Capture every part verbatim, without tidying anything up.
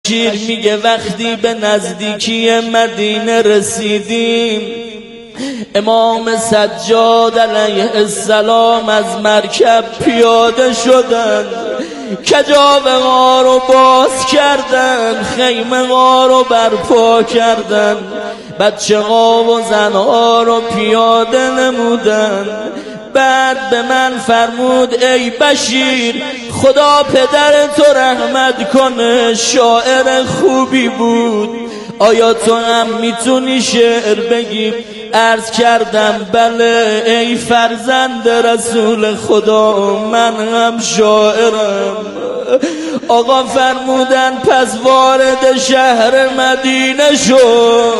بشیر میگه وقتی به نزدیکی مدینه رسیدیم، امام سجاد علیه السلام از مرکب پیاده شدند، کجاوه ها رو باز کردن، خیمه ها رو برپا کردن، بچه ها و زن ها رو پیاده نمودن. بعد به من فرمود ای بشیر، خدا پدر تو رحمت کنه، شاعر خوبی بود، آیا تو هم میتونی شعر بگی؟ عرض کردم بله ای فرزند رسول خدا، من هم شاعرم. آقا فرمودن پس وارد شهر مدینه شو،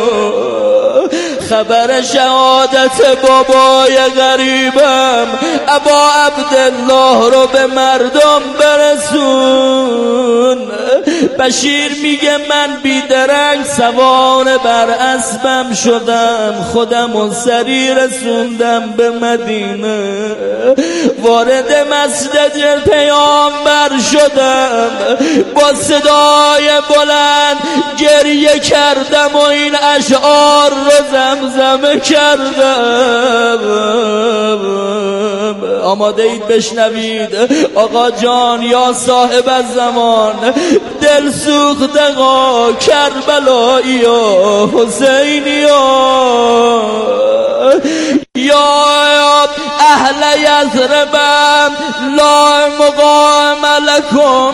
خبر شهادت بابای غریبم ابا عبدالله رو به مردم برسون. بشیر میگه من بیدرنگ سوار بر اسبم شدم، خودم و سری رسوندم به مدینه، وارد مسجد پیامبر شدم، با صدای بلند گریه کردم و این اشعار رو زمزمه کردم. آماده اید بشنوید؟ آقا جان یا صاحب الزمان، دل سوختگا کربلایی یا حسینی یا اهل یثربم لا مقام لکم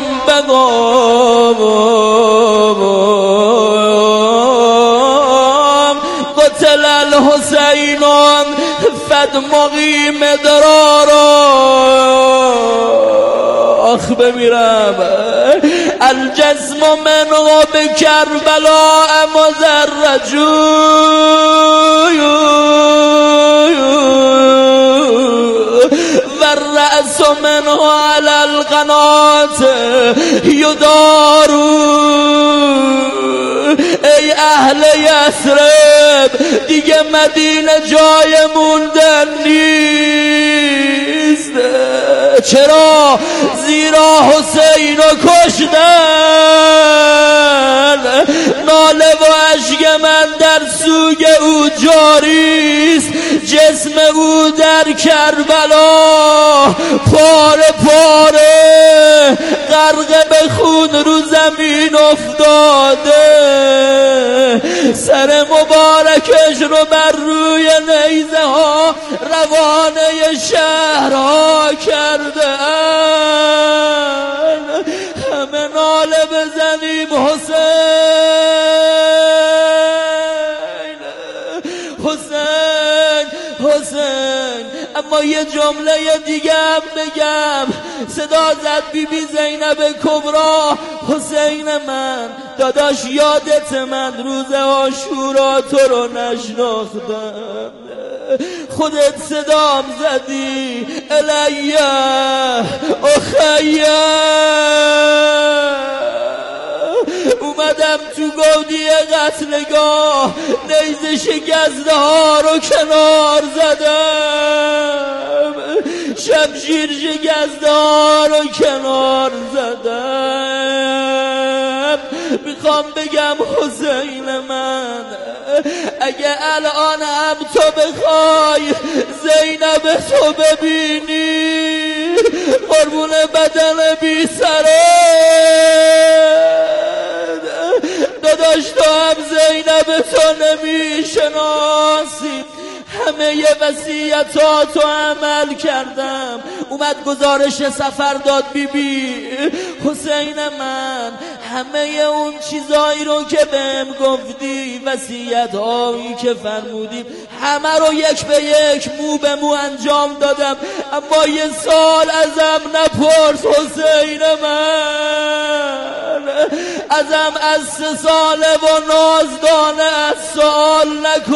بقام، قتل الحسین فد مقیم درارا. آخ بمیرم الجسم من غب کربلا مزرجو، والرأس منه على القنات یدارو. ای اهل یثرب دیگه مدینه جای موندن نیست. چرا؟ زیرا حسین رو کشتن. ناله و اشک من در سوگ او جاریست، جسم او در کربلا پاره پاره غرق به خون رو زمین افتاده، سر مبارکش رو بر روی نیزه ها روانه شهرها کرده. همه ناله بزنیم حسین حسین حسین. اما یه جمله دیگه هم بگم، صدا زد بی بی زینب کبرا، حسین من داداش یادت من روز عاشورا تو رو نشناختم، خودت صدام زدی الیه اخیه، اومدم تو گودی قتلگاه نیزه شکسته ها رو کنار زدم، شمشیر شکسته ها رو کنار زدم. میخوام بگم حسین من اگه الان هم تو بخوای زینب تو ببینی، قربون بدن بی سره داداش تو هم زینب تو نمیشناسی. همه وصیتاتو عمل کردم. اومد گزارش سفر داد بی بی حسین من همه اون چیزایی رو که بهم گفتی، وصیت هایی که فرمودی، همه رو یک به یک مو به مو انجام دادم، اما یه سال ازم نپرس حسین من، ازم از سه ساله و نازدانه از سوال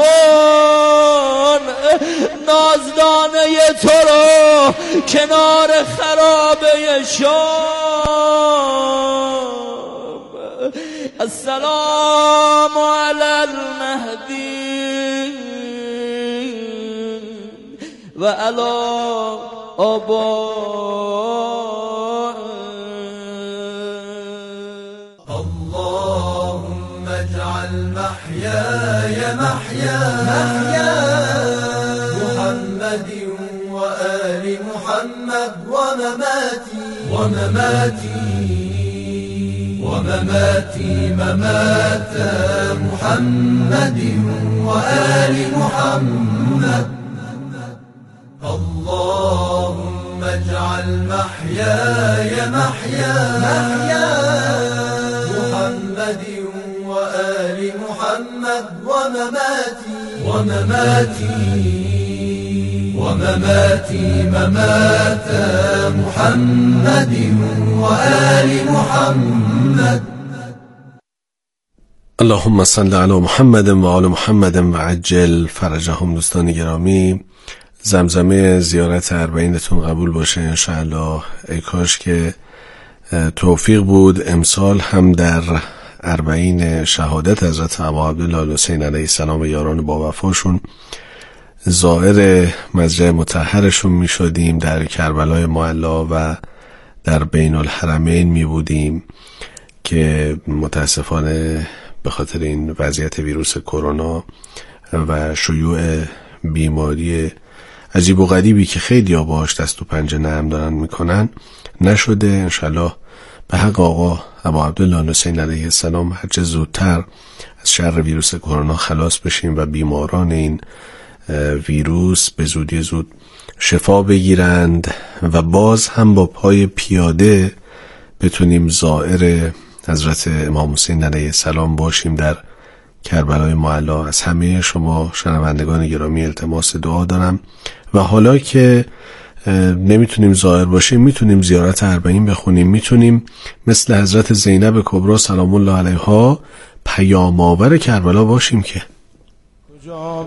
نکن، نازدانه تو رو کنار خرابه شام. السلام علی المهدی و علی آبا. الله اجعل محياي محيا محيا محمد وآل محمد ومماتي ومماتي ومماتي ممات محمد وآل محمد. اللهم اجعل محياي محيا محيا محمد وآل محمد ومماتي ومماتي ومماتي ممات محمد وآل محمد. اللهم صل علی محمد و آل محمد و عجل فرجهم. دوستان گرامی، زمزمه زیارت اربعینتون قبول باشه انشاءالله. ای کاش که توفیق بود امسال هم در اربعین شهادت حضرت ابا عبدالله الحسین علیه السلام و یاران با وفاشون زائر مضجع مطهرشون می شدیم، در کربلای معلا و در بین الحرمین می بودیم که متاسفانه به خاطر این وضعیت ویروس کرونا و شیوع بیماری عجیب و غریبی که خیلی ها باش دست و پنجه نرم دارن میکنن نشده. انشالله به حق آقا ابا عبدالله الحسین علیه السلام هرچه زودتر از شر ویروس کرونا خلاص بشیم و بیماران این ویروس به زودی زود شفا بگیرند و باز هم با پای پیاده بتونیم زائر حضرت امام حسین علیه السلام باشیم در کربلای معلا. از همه شما شنوندگان گرامی التماس دعا دارم و حالا که نمیتونیم زائر باشیم میتونیم زیارت اربعین بخونیم، میتونیم مثل حضرت زینب کبرا سلام الله علیها پیام آور کربلا باشیم. که کجا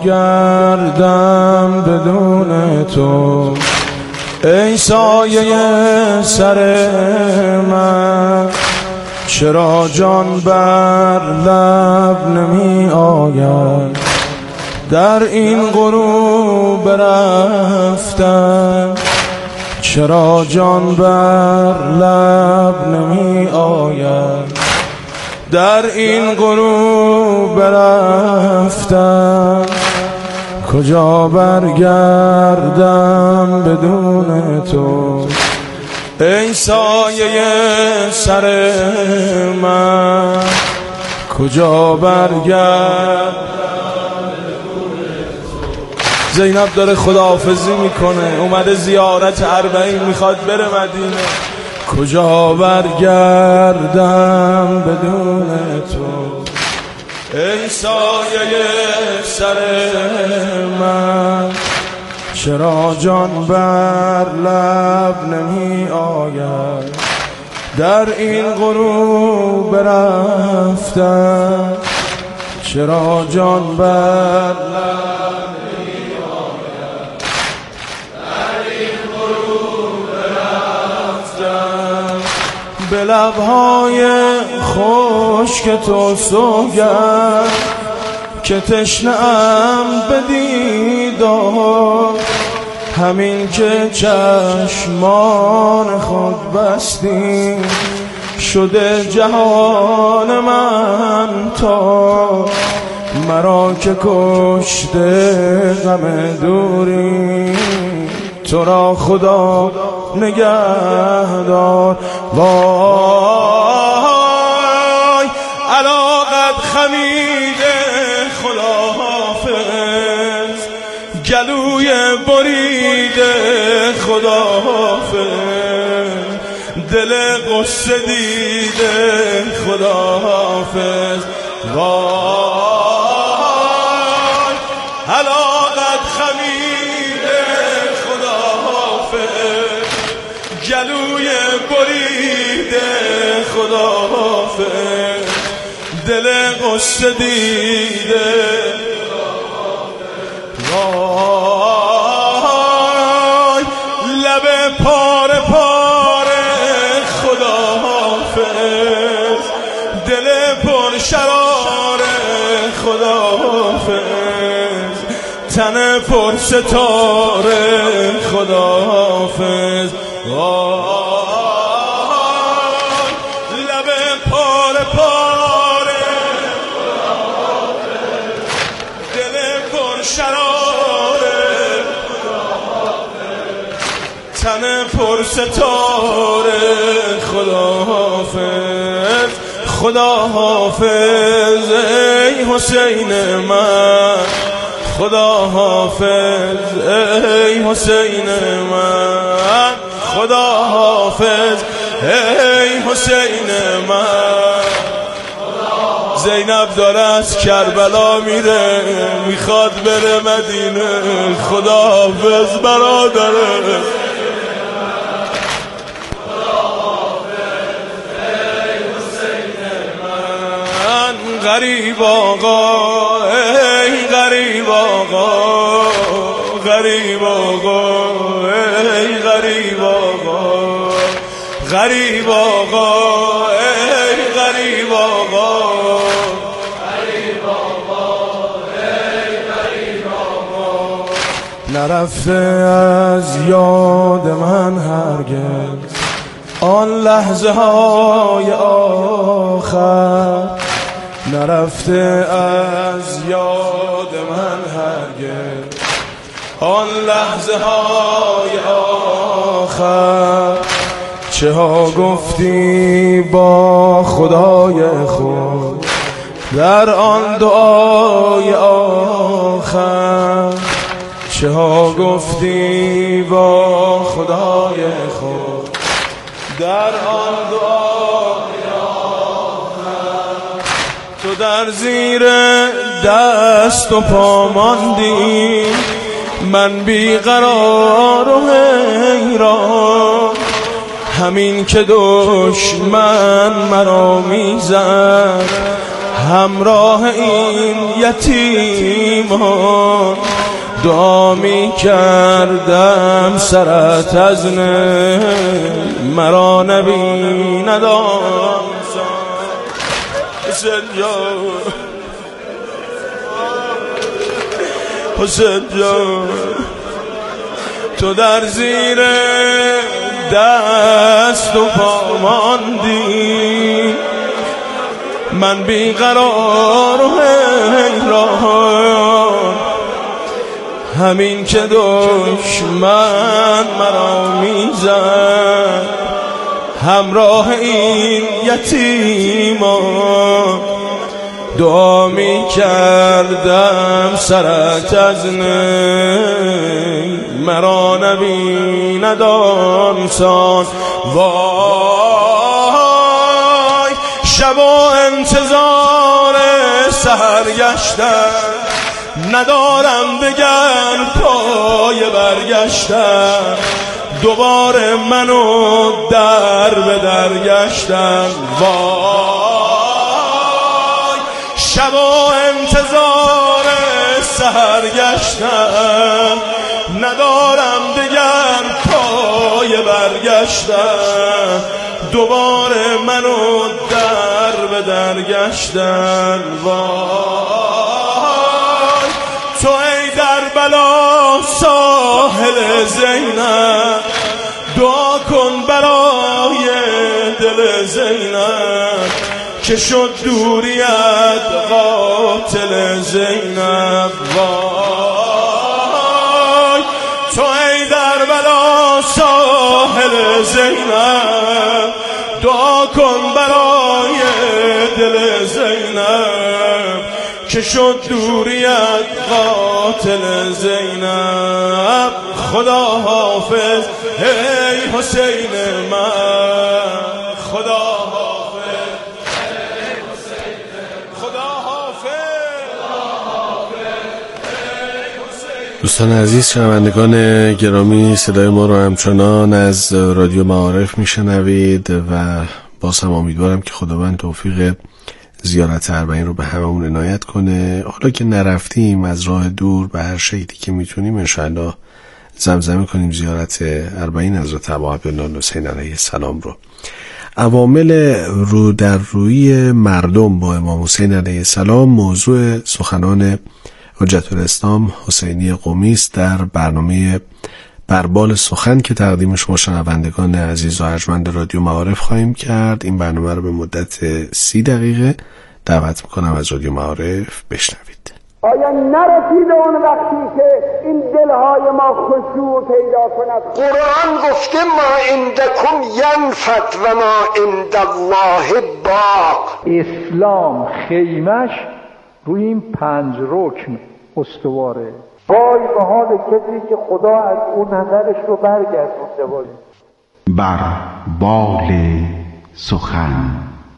برگردم بدون تو ای سایه سر من، چرا جان بر لب نمی آید در این غروب رفتن، چرا جان بر لب نمی آید در این غروب رفتن، کجا برگردم بدون تو ای سایه سر من، کجا برگردم. زینب داره خداحافظی میکنه، اومده زیارت اربعین میخواد بره مدینه. کجا برگردم بدون تو ای سایه سر من، چرا جان بر لب نمی آید در این غروب رفتن، چرا جان بر لب نمی آید در این غروب رفتن، به لبهای خشک تو سوگند که تشنه‌ام به دیدار، همین که چشمان خود بستی شده جهان من تا، مرا که کشته غم دوری تو را خدا نگهدار. وای علاقت خمیده خداحافظ، گلوی بریده خداحافظ، دل قصه دیده خداحافظ. وای علاقت خمیده خداحافظ، گلوی بریده خداحافظ، دل قصه دیده. وای لب پاره پاره خداحافظ، دل پر شرار خداحافظ، تن پر ستاره خداحافظ. وای لب پاره پاره پر ستاره خدا حافظ خدا حافظ ای حسین من خدا حافظ ای حسین من خدا حافظ ای حسین من. زینب داره از کربلا میره میخواد بره مدینه خدا حافظ برادره غریب آقا ای غریب آقا غریب آقا ای غریب آقا غریب آقا ای غریب آقا غریب آقا ای غریب آقا. نرفته از یاد من هرگز آن لحظه های آخر نرفته از یاد من هرگز آن لحظه های آخر چه ها گفتی با خدای خود در آن دعای آخر چه ها گفتی با خدای خود در آن دعای آخر تو در زیر دست و پا ماندی من بیقرار و حیران همین که دشمن مرا میزد همراه این یتیمان دعا می کردم سرت از نه مرا نبیند آن حسین جان حسین جان تو در زیر دست و پا ماندی من بیقرار و حیران همین که دشمن مرا میزد همراه این یتیمان دعا می کردم سرت از نی مرا نبیند آنسان. وای شب و انتظار سحر گشتم ندارم دگر پای برگشتم دوباره منو در به در گشتم. وای شب و انتظار سحر گشتم ندارم دگر پای برگشتم دوباره منو در به در گشتم. وای تو ای در بلا ساحل زینب دعا کن برای دل زینب که شد دوریت قاتل زینب. وای تو ای در بلا ساحل زینب دعا کن برای دل زینب که شد دوریت قاتل زینب. خدا حافظ ای حسین من خدا حافظ ای حسین خدا حافظ ای حسین. دوستان عزیز شنوندگان گرامی صدای ما رو همچنان از رادیو معارف میشنوید و باز هم امیدوارم که خداوند توفیق زیارت اربعین رو به هممون عنایت کنه. حالا که نرفتیم از راه دور به هر شکلی که میتونیم انشاءالله زمزمه کنیم زیارت اربعین حضرت ابا عبدالله الحسین علیه السلام رو. عوامل رو در روی مردم با امام حسین علیه السلام موضوع سخنان حجت الاسلام حسینی قمی است در برنامه بربال سخن که تقدیم شما شنوندگان عزیز و ارجمند رادیو معارف خواهیم کرد. این برنامه رو به مدت سی دقیقه دعوت میکنم از رادیو معارف بشنوید. آیا نرسیده اون وقتی که این دلهای ما خشوع پیدا کند؟ قرآن گفته ما عندکم ینفد و ما عند الله باق. اسلام خیمش روی این پنج رکن استواره. وای به حال کسی که خدا از اون نظرش رو برگردونده باشه. بر بال سخن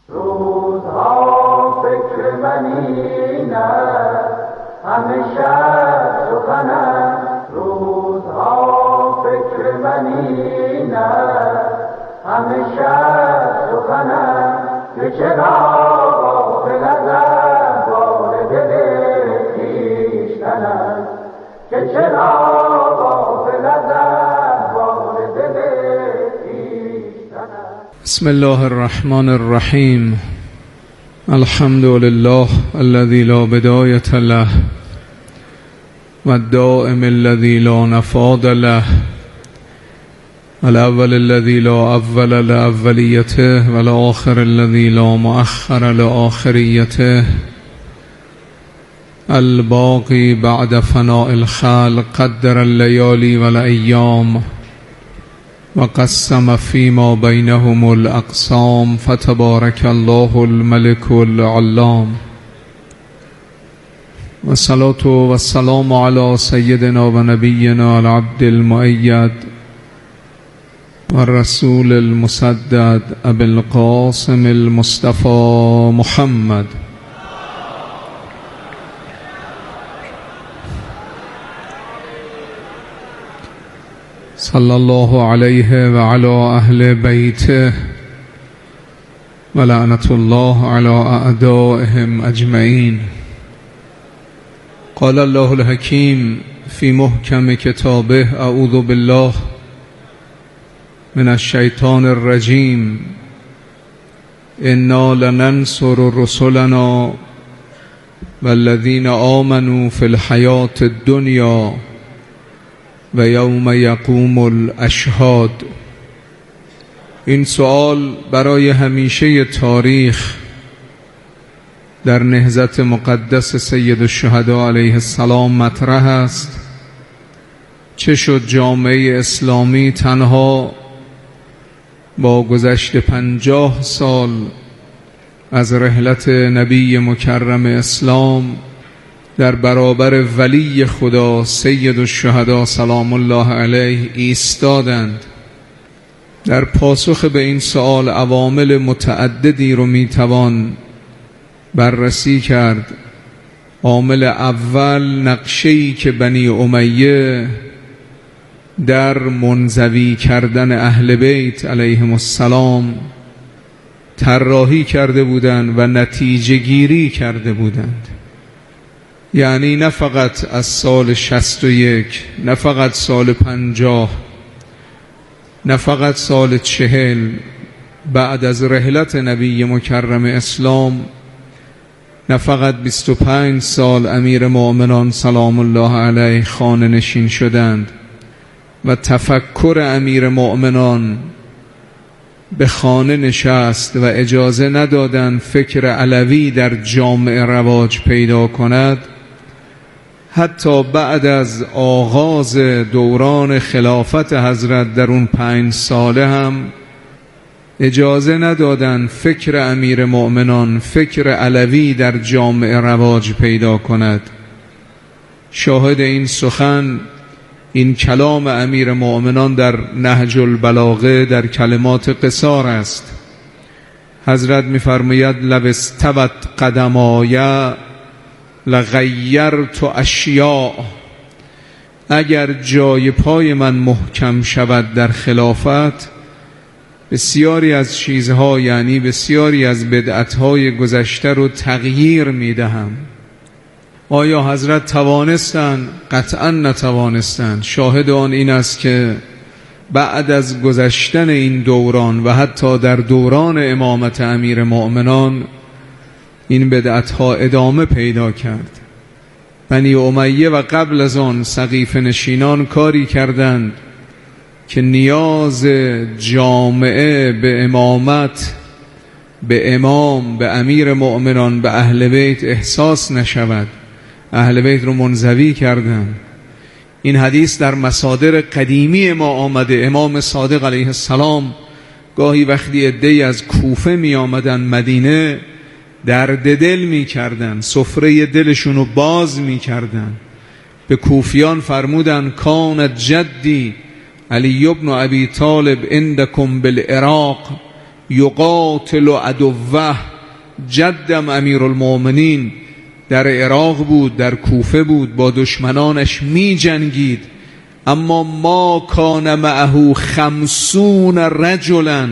روزها فکر منی نه همیشه سخنم، روزها فکر منی نه همیشه سخنم، که چرا غافل ازم بار دل خویشتنم، که چرا غافل ازم بار دل خویشتنم. بسم الله الرحمن الرحیم. الحمد لله الذي لا بداية له والدائم الذي لا نفاد له الأول الذي لا أول لأوليته والآخر الذي لا مؤخر لآخريته الباقي بعد فناء الخلق قدر الليالي والأيام وقسم فيما بينهم الأقسام فتبارك الله الملك العلام. والصلاة والسلام على سيدنا ونبينا العبد المؤيد والرسول المسدد أبي القاسم المصطفى محمد صلى الله عليه وعلى أهل بيته ولعنة الله على أعدائهم أجمعين. قال الله الحكيم في محكم كتابه أعوذ بالله من الشيطان الرجيم إنا لننصر رسلنا والذين آمنوا في الحياة الدنيا و یوم یقوم الاشهاد. این سوال برای همیشه تاریخ در نهضت مقدس سید الشهدا علیه السلام مطرح است. چه شد جامعه اسلامی تنها با گذشت پنجاه سال از رحلت نبی مکرم اسلام در برابر ولی خدا سید الشهدا سلام الله علیه ایستادند؟ در پاسخ به این سوال عوامل متعددی رو میتوان بررسی کرد. عامل اول نقشه‌ای که بنی امیه در منزوی کردن اهل بیت علیهم السلام طراحی کرده بودند و نتیجه گیری کرده بودند. یعنی نه فقط از سال شصت و یک، نه فقط سال پنجاه، نه فقط سال چهل بعد از رحلت نبی مکرم اسلام، نه فقط بیست و پنج سال امیر مؤمنان سلام الله علیه خانه نشین شدند و تفکر امیر مؤمنان به خانه نشست و اجازه ندادند فکر علوی در جامعه رواج پیدا کند. حتی بعد از آغاز دوران خلافت حضرت در اون پنج ساله هم اجازه ندادند فکر امیر مؤمنان، فکر علوی در جامعه رواج پیدا کند. شاهد این سخن این کلام امیر مؤمنان در نهج البلاغه در کلمات قصار است. حضرت می‌فرماید لو استوت قدمای لغیرت اشیاء. اگر جای پای من محکم شود در خلافت، بسیاری از چیزها یعنی بسیاری از بدعت‌های گذشته رو تغییر میدهم. آیا حضرت توانستند؟ قطعا نتوانستند. شاهد آن این است که بعد از گذشتن این دوران و حتی در دوران امامت امیر مؤمنان این بدعت‌ها ادامه پیدا کرد. بنی امیه و قبل از آن سقیفه نشینان کاری کردند که نیاز جامعه به امامت، به امام، به امیر مؤمنان، به اهل بیت احساس نشود. اهل بیت رو منزوی کردن. این حدیث در مصادر قدیمی ما آمده. امام صادق علیه السلام گاهی وقتی عده‌ای از کوفه می آمدن مدینه، درد دل می کردن، سفره دلشون رو باز می کردن. به کوفیان فرمودن کان جدی علی ابن ابی طالب عندکم بالعراق یقاتل عدوه. جدم امیرالمؤمنین در عراق بود، در کوفه بود، با دشمنانش می جنگید، اما ما کان معه خمسون رجلا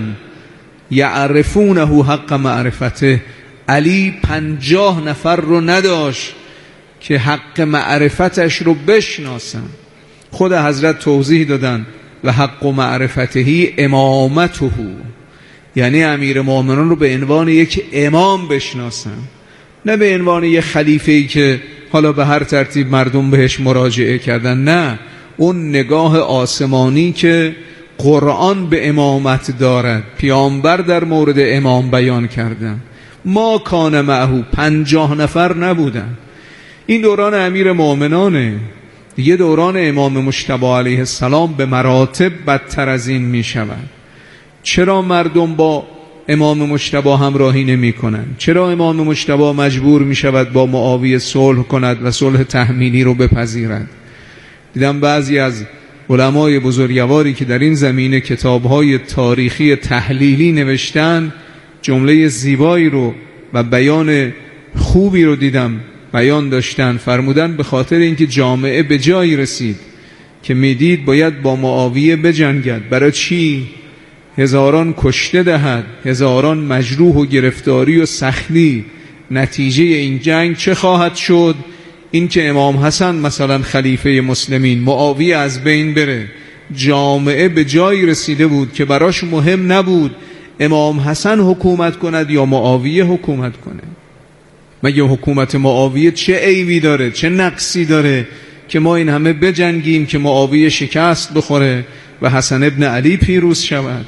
یعرفونه حق معرفته. علی پنجاه نفر رو نداشت که حق معرفتش رو بشناسن. خود حضرت توضیح دادن و حق معرفته امامته، یعنی امیر مومنان رو به عنوان یک امام بشناسن، نه به عنوان یک خلیفه‌ای که حالا به هر ترتیب مردم بهش مراجعه کردن. نه، اون نگاه آسمانی که قرآن به امامت دارد، پیامبر در مورد امام بیان کردن. ما کان معه، پنجاه نفر نبودن. این دوران امیر مومنانه. دیگه دوران امام مجتبی علیه السلام به مراتب بدتر از این می شود. چرا مردم با امام مجتبی همراهی نمی کنند؟ چرا امام مجتبی مجبور می شود با معاویه صلح کند و صلح تحمیلی رو بپذیرد؟ دیدم بعضی از علمای بزرگواری که در این زمینه کتاب‌های تاریخی تحلیلی نوشتن، جمله زیبایی رو و بیان خوبی رو دیدم بیان داشتن. فرمودن به خاطر اینکه جامعه به جایی رسید که میدید باید با معاویه بجنگد. برای چی؟ هزاران کشته دهد، هزاران مجروح و گرفتاری و سختی. نتیجه این جنگ چه خواهد شد؟ این که امام حسن مثلا خلیفه مسلمین، معاویه از بین بره. جامعه به جایی رسیده بود که براش مهم نبود امام حسن حکومت کند یا معاویه حکومت کنه. مگه حکومت معاویه چه عیبی داره، چه نقصی داره که ما این همه بجنگیم که معاویه شکست بخوره و حسن ابن علی پیروز شود؟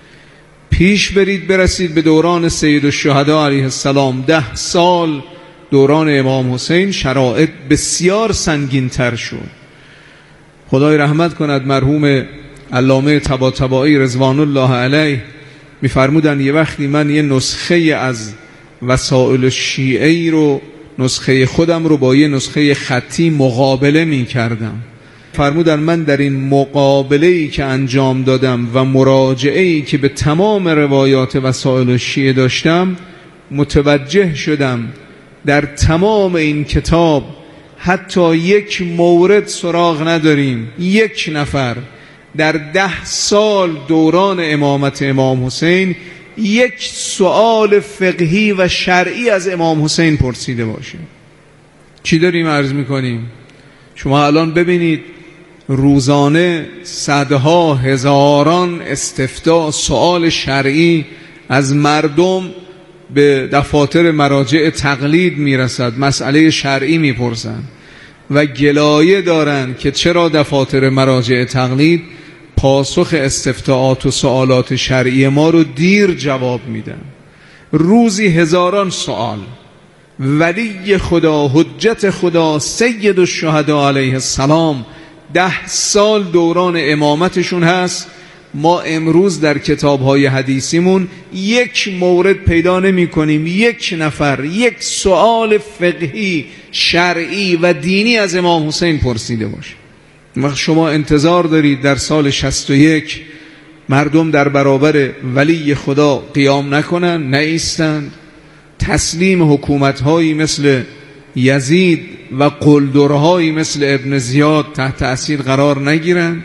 پیش برید برسید به دوران سید الشهدا علیه السلام. ده سال دوران امام حسین شرایط بسیار سنگین تر شد. خدای رحمت کند مرحوم علامه طباطبایی رضوان الله علیه میفرمودن یه وقتی من یه نسخه از وسائل شیعی رو، نسخه خودم رو با یه نسخه خطی مقابله می کردم. فرمودن من در این مقابله‌ای که انجام دادم و مراجعه‌ای که به تمام روایات وسائل شیعه داشتم، متوجه شدم در تمام این کتاب حتی یک مورد سراغ نداریم یک نفر در ده سال دوران امامت امام حسین یک سوال فقهی و شرعی از امام حسین پرسیده باشه. چی داریم عرض میکنیم؟ شما الان ببینید روزانه صدها هزاران استفتاء سوال شرعی از مردم به دفاتر مراجع تقلید میرسد، مسئله شرعی میپرسن و گلایه دارن که چرا دفاتر مراجع تقلید پاسخ استفتاءات و سوالات شرعی ما رو دیر جواب میدن. روزی هزاران سوال. ولی خدا، حجت خدا، سید الشهدا علیه السلام ده سال دوران امامتشون هست. ما امروز در کتاب‌های حدیثیمون یک مورد پیدا نمی کنیم یک نفر یک سوال فقهی شرعی و دینی از امام حسین پرسیده باشه. وقت شما انتظار دارید در سال شصت و یک مردم در برابر ولی خدا قیام نکنن، نایستند، تسلیم حکومت‌هایی مثل یزید و قلدرهایی مثل ابن زیاد تحت تأثیر قرار نگیرند؟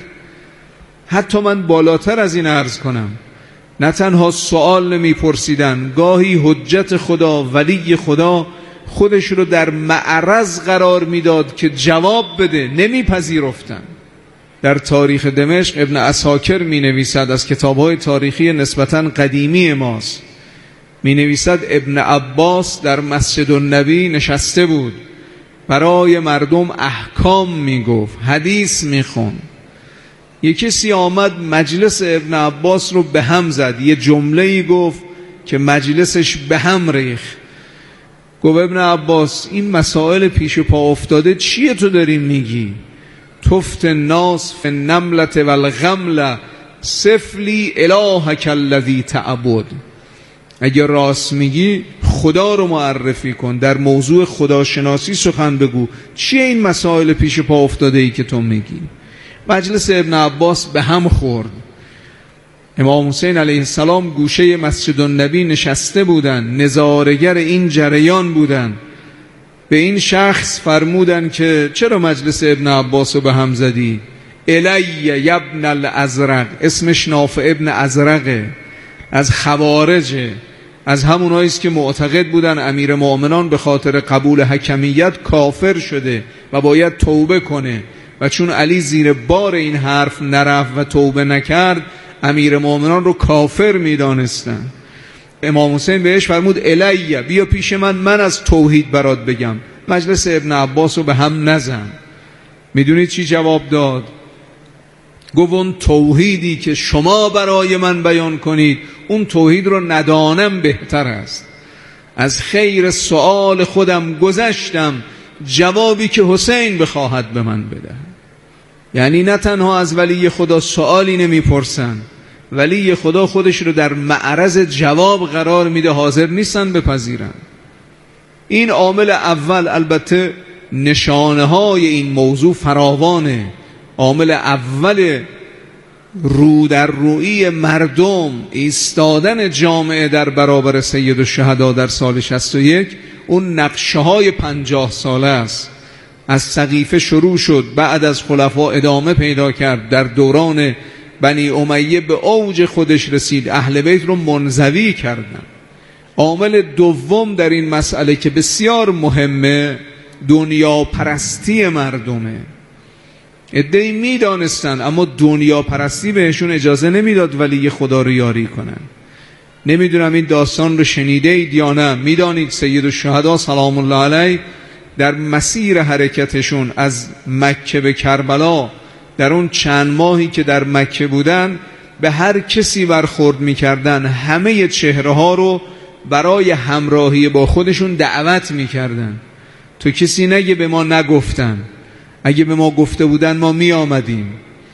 حتی من بالاتر از این عرض کنم، نه تنها سوال نمی پرسیدن، گاهی حجت خدا، ولی خدا خودش رو در معرض قرار میداد که جواب بده، نمی پذیرفتن. در تاریخ دمشق ابن عساکر می نویسد، از کتاب‌های تاریخی نسبتاً قدیمی ماست، می نویسد ابن عباس در مسجد النبی نشسته بود، برای مردم احکام می گفت، حدیث می خون. یک کسی آمد مجلس ابن عباس رو به هم زد، یه جمله‌ای گفت که مجلسش به هم ریخت. گفت ابن عباس این مسائل پیش پا افتاده چیه تو داری میگی؟ تفت الناس فی النملة والغملة سفلی الهک الذی تعبد. اگر راست میگی خدا رو معرفی کن، در موضوع خداشناسی سخن بگو. چیه این مسائل پیش پا افتاده ای که تو میگی؟ مجلس ابن عباس به هم خورد. امام حسین علیه السلام گوشه مسجد النبی نشسته بودن، نظارگر این جریان بودن. به این شخص فرمودن که چرا مجلس ابن عباس رو به هم زدی؟ الی ابن الازرق، اسمش نافع ابن ازرقه، از خوارجه، از هموناییست که معتقد بودن امیر مؤمنان به خاطر قبول حکمیت کافر شده و باید توبه کنه و چون علی زیر بار این حرف نرفت و توبه نکرد امیر مؤمنان رو کافر میدانستن. امام حسین بهش فرمود الی، بیا پیش من، من از توحید برات بگم. مجلس ابن عباس رو به هم نزن. میدونید چی جواب داد؟ گفت اون توحیدی که شما برای من بیان کنید اون توحید رو ندانم بهتر است. از خیر سؤال خودم گذشتم، جوابی که حسین بخواهد به من بده. یعنی نه تنها از ولی خدا سؤالی نمیپرسن، ولی خدا خودش رو در معرض جواب قرار میده، حاضر نیستن بپذیرن. این عامل اول. البته نشانه های این موضوع فراوانه. عامل اول رو در روی مردم، ایستادن جامعه در برابر سید الشهدا در سال شصت و یک، اون نقشه های پنجاه ساله است. از سقیفه شروع شد، بعد از خلفا ادامه پیدا کرد، در دوران بنی امیه به اوج خودش رسید، اهل بیت رو منزوی کردن. عامل دوم در این مسئله که بسیار مهمه، دنیا پرستی مردمه. عده‌ای میدانستن اما دنیا پرستی بهشون اجازه نمیداد ولی خدا رو یاری کنن. نمیدونم این داستان رو شنیده اید یا نه. میدانید سید الشهدا سلام الله علیه در مسیر حرکتشون از مکه به کربلا، در اون چند ماهی که در مکه بودن، به هر کسی برخورد میکردن همه چهره ها رو برای همراهی با خودشون دعوت میکردن. تو کسی نگه به ما نگفتن، اگه به ما گفته بودن ما می آمدیم.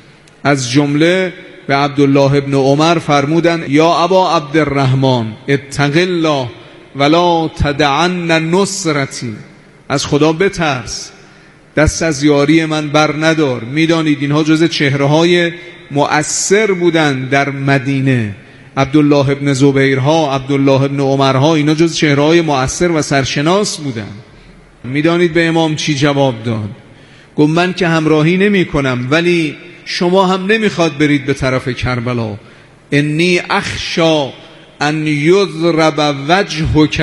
از جمله به عبدالله ابن عمر فرمودن یا ابا عبدالرحمن اتق الله ولا تدعن نصرتی، از خدا بترس، دست از یاری من بر ندار. میدانید اینها جز چهره های مؤثر بودن در مدینه. عبدالله ابن زبیرها، عبدالله ابن عمرها، اینا جز چهره های مؤثر و سرشناس بودن. میدانید به امام چی جواب داد؟ گفت من که همراهی نمی کنم ولی شما هم نمیخواد برید به طرف کربلا. انی اخشا ان یضرب وجهک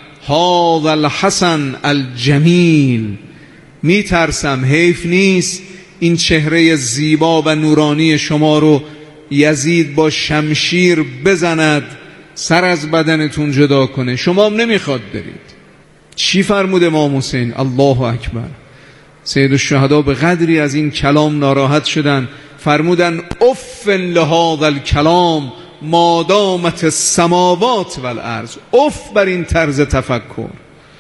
هذا الحسن الجمیل، می ترسم حیف نیست این چهره زیبا و نورانی شما رو یزید با شمشیر بزند، سر از بدنتون جدا کنه. شما هم نمیخواد برید. چی فرمود امام حسین؟ الله اکبر. سید الشهدا به قدری از این کلام ناراحت شدن، فرمودن اف لهذا الکلام ما دامت السماوات والارض. اف بر این طرز تفکر،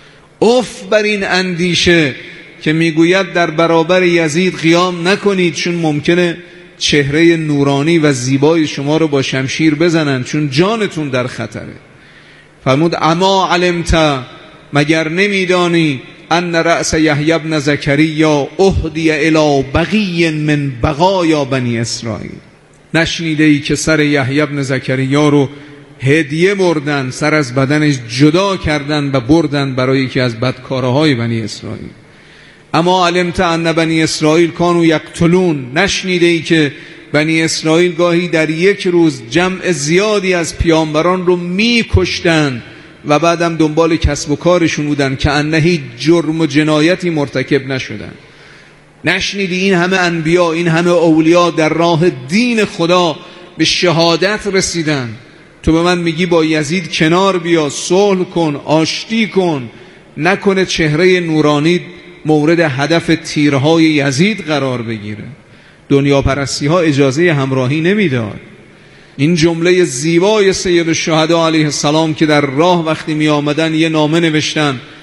اف بر این اندیشه که میگوید در برابر یزید قیام نکنید چون ممکنه چهره نورانی و زیبای شما رو با شمشیر بزنن، چون جانتون در خطره. فرمود اما علمت، مگر نمیدانی ان رأس یحیی بن زکریا اهدی الی بقی من بقایا بنی اسرائیل. نشنیده ای که سر یحیی بن زکریا رو هدیه بردن، سر از بدنش جدا کردن و بردن برای یکی از بدکارهای بنی اسرائیل. اما علمت ان بنی اسرائیل کانوا یقتلون. نشنیده ای که بنی اسرائیل گاهی در یک روز جمع زیادی از پیامبران رو میکشتن و بعدم دنبال کسب و کارشون بودن که انه هیچ جرم و جنایتی مرتکب نشدن. نشنیدی این همه انبیا، این همه اولیا در راه دین خدا به شهادت رسیدن؟ تو به من میگی با یزید کنار بیا، صلح کن، آشتی کن، نکنه چهره نورانی مورد هدف تیرهای یزید قرار بگیره. دنیا پرستی ها اجازه همراهی نمیداد. این جمله زیبای سید الشهدا علیه السلام که در راه وقتی می آمدن یه نامه نوشتن